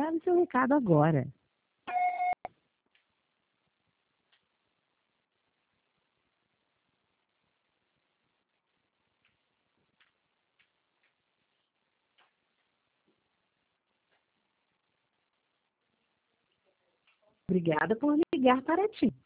Grave seu recado agora. Obrigada por ligar para TIM.